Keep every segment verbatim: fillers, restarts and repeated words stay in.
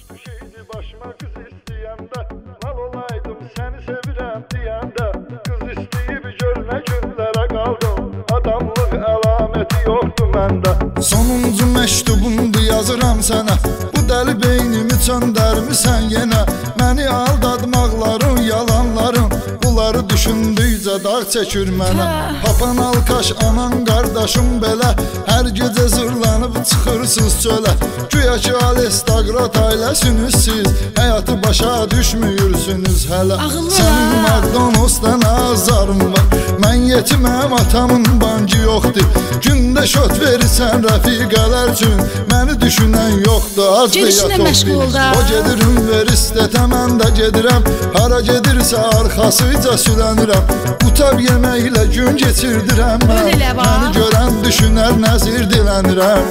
düşeydi başıma kız isteyende, mal olaydım seni sevirəm deyende. Kız isteyip görme günlere kaldım, adamlık əlaməti yoktu məndə. Sonuncu məktubumdu yazıram sənə, bu dəli beynimi çöndərmisən yenə. Məni aldatmaqların, yalanların, bunları düşündükcə dağ çəkir mənə. Papan alkaş, anan, qardaşım belə, hər gecə zırlanıb çıxırsız çölə. Güya ki Alestagrat ailəsiniz siz, həyatı başa düşmüyürsünüz hələ. Sənin McDonald's'dan azarım var, mən yetiməm, atamın bankı yoxdur. Gündə şot verirsən rəfiqələr üçün, məni düşünən yoxdur, az da yatokdur. O gedir universitetə, mən də gedirəm, hara gedirsə arxasıca sülənirəm. Qutab yeməklə gün geçirdirəm mən, məni görən düşünər nəzir dilənirəm.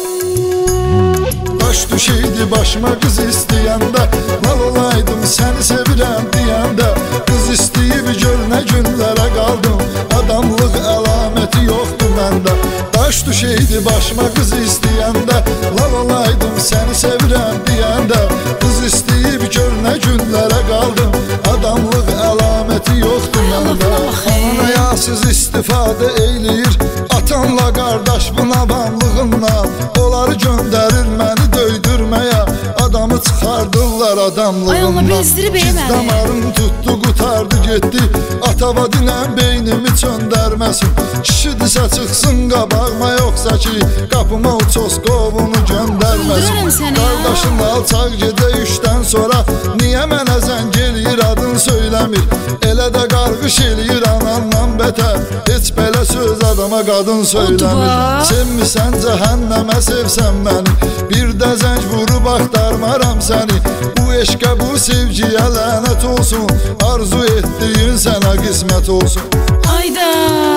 Baş düşeydi başıma qız istəyəndə, mal olaydım səni sevirəm deyəndə. Qız istəyib gör nə günlərə qaldım, adamlıq əlaməti yoxdur məndə. Baş düşeydi başıma qız istəyəndə, mal olaydım səni sevirəm deyəndə. Qız istəyib gör nə günlərə qaldım, adamlıq əlaməti yoxdur məndə. Anayasız istifadə eyləyir atanla qardaş bu nabanlığından. Onları göndərir məni döydürməyə, adamı çıxardırlar adamlığından. Giz damarım tutdu, qutardı getdi, atava dinən beynimi çöndərməsin. Kişidirsə çıxsın qabağıma, yoxsa ki qapıma uçoskovunu göndərməsin. Qardaşın alçaq gedə üçdən sonra, niyə mənə zəng eləyir adın söyləmir. Elə də qarqış eləyir anandan bətər, heç belə söz adama qadın söyləmir. Sevmirsən cəhənnəmə sevsən məni, bir də zəng vurub axtarmaram səni. Bu eşqə bu sevgiyə lənət olsun, arzu etdiyin sənə qismət olsun. Ayda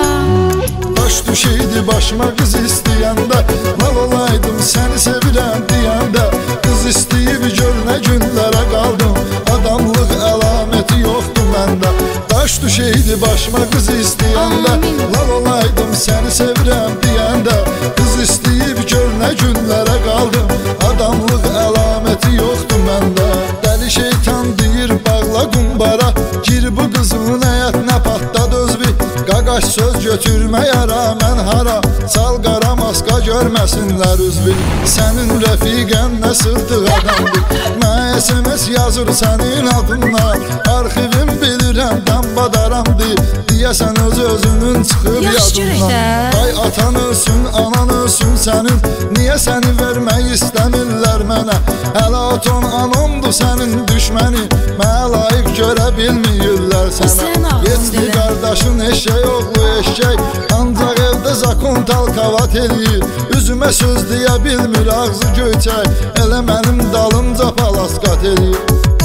Baş düşeydi başıma qız istəyəndə, mal olaydım səni sevirəm deyəndə. Qız istəyib gör nə günlərə qaldım, adamlıq əlaməti yoxdur məndə. Baş düşeydi başıma qız istəyəndə, mal olaydım səni sevirəm deyəndə. Qız istəyib gör nə günlərə qaldım, adamlıq əlaməti yoxdur məndə. Dəli şeytan deyir bağla qumbara, gir bu qızın həyətinə patladı özvi. Qaqaş söz götürmə yara, mən hara, sal qara maska görməsinlər üzvi. Sənin rəfiqən nə sırtıq adamdır, mən S M S yazır sənin adınla. Arxivim bilirəm dambadaramdır, deyəsən öz özünün çıxır yadından. Ay atan ölsün, anan ölsün sənin, niyə səni vermək istəmirlər mənə. Hələ aton anondur sənin düşməni, mənə layiq görə bilməyirlər sənə. Yetli qardaşın eşək oğlu eşək, ancaq evdə zakon talkavat eləyir. Üzümə söz deyə bilmir ağzı göyçək, elə mənim dalımca palasqat eləyir.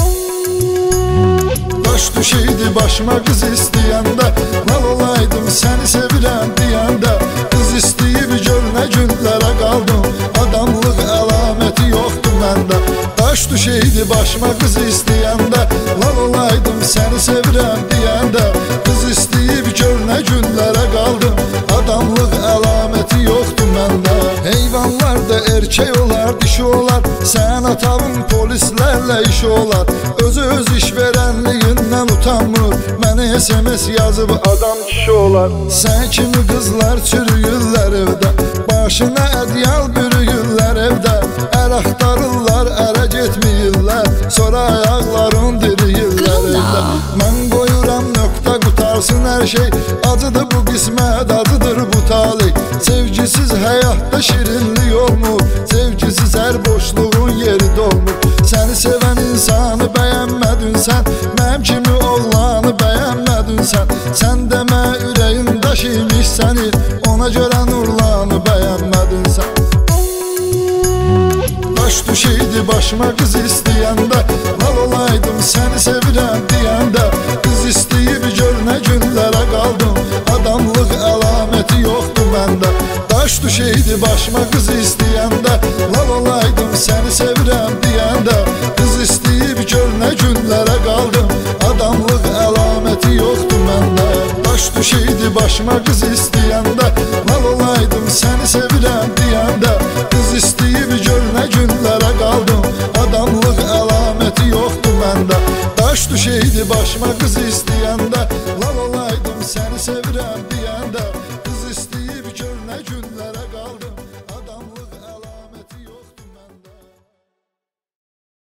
Baş düşeydi başıma qız istəyəndə, mal olaydım səni sevirəm deyəndə. Qız istəyib gör nə günlərə qaldım, adamlıq əlaməti yoxdur məndə. Baş düşeydi başıma qız istəyəndə, mal olaydım səni sevirəm deyəndə. Qız istəyib gör nə günlərə qaldım, adamlıq əlaməti yoxdur məndə. Heyvanlar da erkək olar, dişi olar, sən atavın polislərlə işi olar. Özü öz iş verənliyindən utanmır, mənə S M S yazıb adam kişi olar. Sən kimi qızlar çürüyürlər evdə, başına ədyal bürüyürlər evdə. Ər axtarırlar, ərə getməyirlər, sonra ayaqların diriyirlər evdə. Mən qoyuram nöqtə, qutarsın hər şey, acıdır bu qismət, acıdır bu talih. Sevgisiz həyatda şirinlik olmur, sevgisiz hər boşluğun yeri dolmur. Səni sevən insanı bəyənmədin sən, mənim kimi oğlanı bəyənmədin sən. Sən demə ürəyin daş imiş sənin, ona görə nurlanı bəyənmədin sən. Baş düşeydi başıma qız istəyəndə, mal olaydım səni sevirəm deyəndə. Qız istəyib gör nə günlərə qaldım, adamlıq əlaməti yoxdur məndə. Baş düşeydi başıma qız istəyəndə, mal olaydım səni sevirəm deyəndə. Qız istəyib gör nə günlərə qaldım, adamlıq əlaməti yoxdur məndə. Baş düşeydi başıma qız istəyəndə, mal olaydım səni sevirəm deyəndə. Qız istəyib gör nə günlərə qaldım, adamlıq Daş düşeydi başıma qız istəyəndə, lal olaydım səni sevirəm deyəndə.